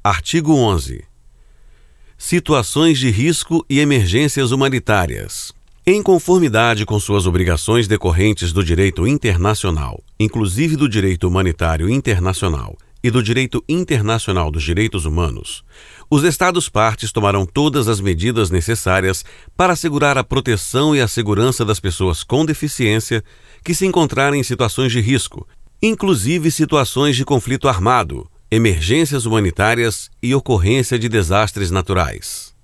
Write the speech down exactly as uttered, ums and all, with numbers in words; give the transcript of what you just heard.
Artigo onze. Situações de risco e emergências humanitárias. Em conformidade com suas obrigações decorrentes do direito internacional, inclusive do direito humanitário internacional e do direito internacional dos direitos humanos, os Estados-partes tomarão todas as medidas necessárias para assegurar a proteção e a segurança das pessoas com deficiência que se encontrarem em situações de risco, inclusive situações de conflito armado, emergências humanitárias e ocorrência de desastres naturais.